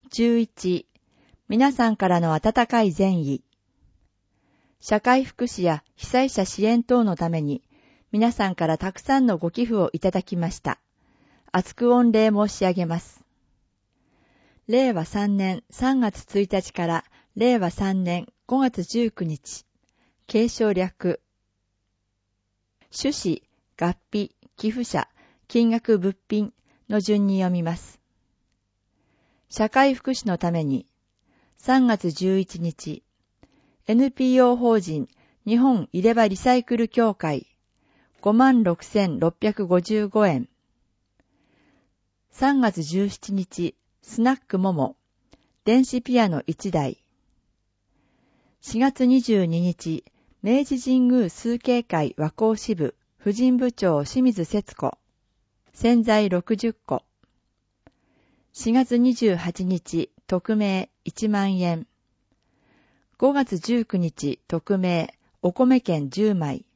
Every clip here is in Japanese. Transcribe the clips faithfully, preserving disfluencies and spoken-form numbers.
じゅういち、皆さんからの温かい善意。社会福祉や被災者支援等のために、皆さんからたくさんのご寄付をいただきました。厚く御礼申し上げます。れいわさんねんさんがつついたちかられいわさんねんごがつじゅうくにち、継承略。趣旨、合費、寄付者、金額物品の順に読みます。社会福祉のために、さんがつじゅういちにち、エヌピーオー 法人日本入れ歯リサイクル協会ごまんろくせんろっぴゃくごじゅうごえん。さんがつじゅうしちにち、スナックモモ、電子ピアノいちだい。しがつにじゅうににち、明治神宮崇敬会和光支部婦人部長清水節子、洗剤ろくじゅっこ。しがつにじゅうはちにち、匿名いちまんえん。ごがつじゅうくにち、匿名お米券じゅうまい。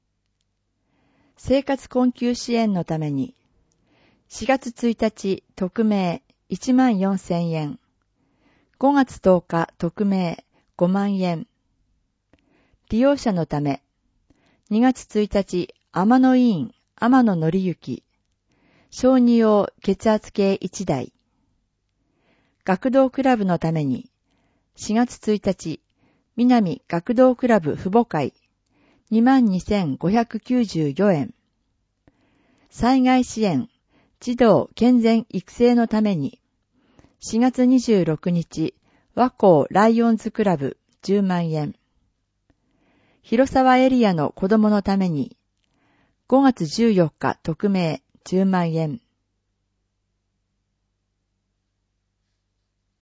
生活困窮支援のために、しがつついたち、匿名いちまんよんせんえん。ごがつとおか、匿名ごまんえん。利用者のため、にがつついたち、天野委員、天野則之。小児用血圧計いちだい。学童クラブのために、しがつついたち、南学童クラブ父母会、にまんにせんごひゃくきゅうじゅうよえん。災害支援、児童健全育成のために、しがつにじゅうろくにち、和光ライオンズクラブじゅうまんえん。広沢エリアの子供のために、ごがつじゅうよっか匿名じゅうまんえん。